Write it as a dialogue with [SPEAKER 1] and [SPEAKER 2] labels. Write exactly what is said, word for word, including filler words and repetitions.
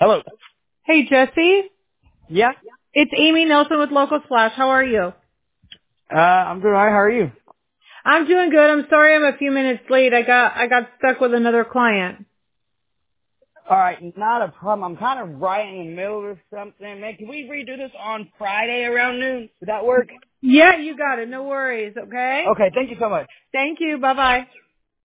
[SPEAKER 1] Hello.
[SPEAKER 2] Hey, Jesse.
[SPEAKER 1] Yeah.
[SPEAKER 2] It's Amy Nelson with Local Splash. How are you?
[SPEAKER 1] Uh, I'm doing alright. How are you?
[SPEAKER 2] I'm doing good. I'm sorry I'm a few minutes late. I got I got stuck with another client.
[SPEAKER 1] Alright, not a problem. I'm kind of right in the middle of something. Man, can we redo this on Friday around noon? Would that work?
[SPEAKER 2] Yeah, you got it. No worries, okay?
[SPEAKER 1] Okay, thank you so much.
[SPEAKER 2] Thank you. Bye-bye.